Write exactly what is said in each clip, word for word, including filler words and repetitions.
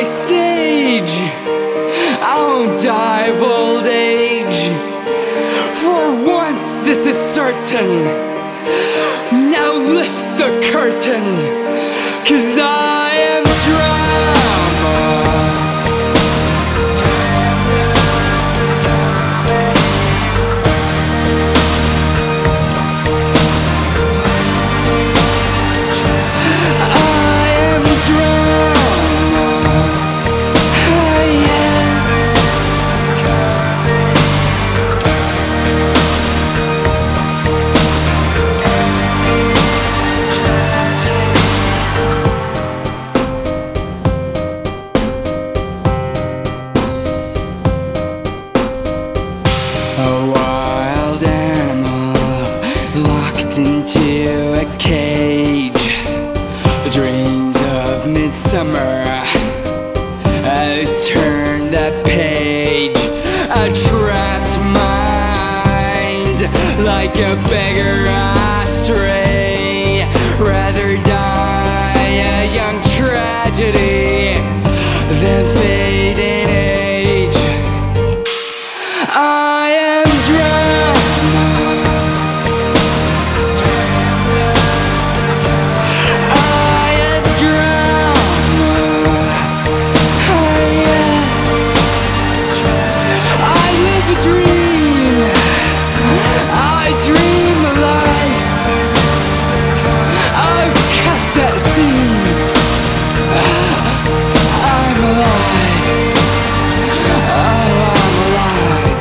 stage. I won't die of old age. For once this is certain. Now lift the curtain, 'cause I am drama. A wild animal locked into a cage. Dreams of midsummer. I turn that page. A trapped mind, like a beggar I stray. Rather die a young tragedy than fade in age. I am drama. I am drama. I am. I live a dream. I dream a life. Oh, cut that scene. I'm alive. Oh, I'm alive.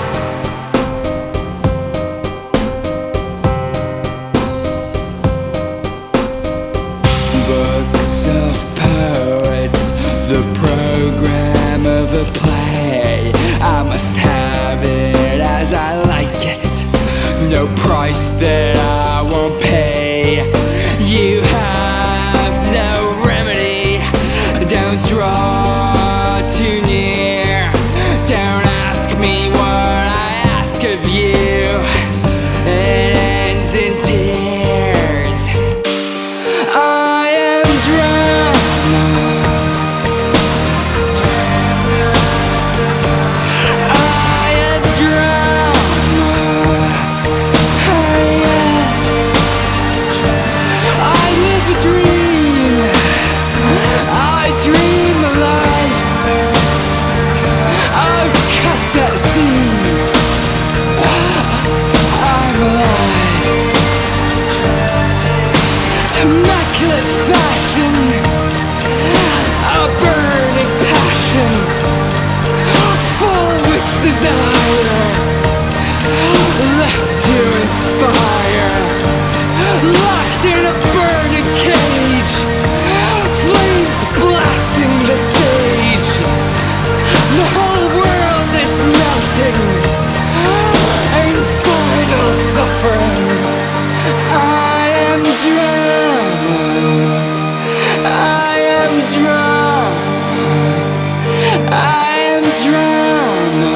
Books of poets, the program of a play. I must have it as I like it. No price that I won't pay. You have no remedy. Don't draw too near. Don't ask me what I ask of you. It ends in tears. I am drama. I am drama. I am. I live a dream. I dream a life. Oh, cut that scene. I'm alive. Immaculate fashion, a burning passion, full with desire, left to inspire, locked in a burning cage, flames blasting the stage. The whole world is melting in final suffering. I am drama. I am drama. I am drama.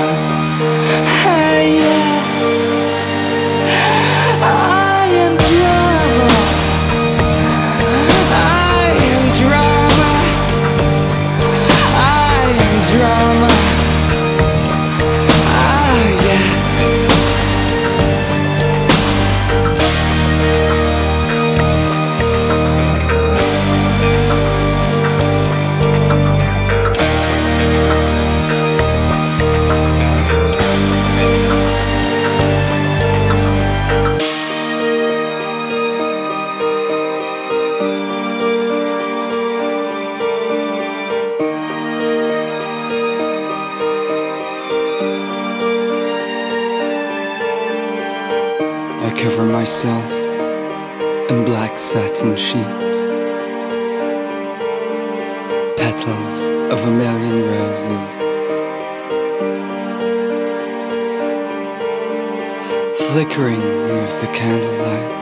Ah, yes. I am drama. I am drama. I am drama. Ah, yes. I cover myself in black satin sheets, petals of a million roses, flickering with the candlelight.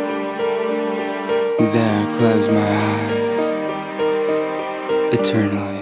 There close my eyes, eternally.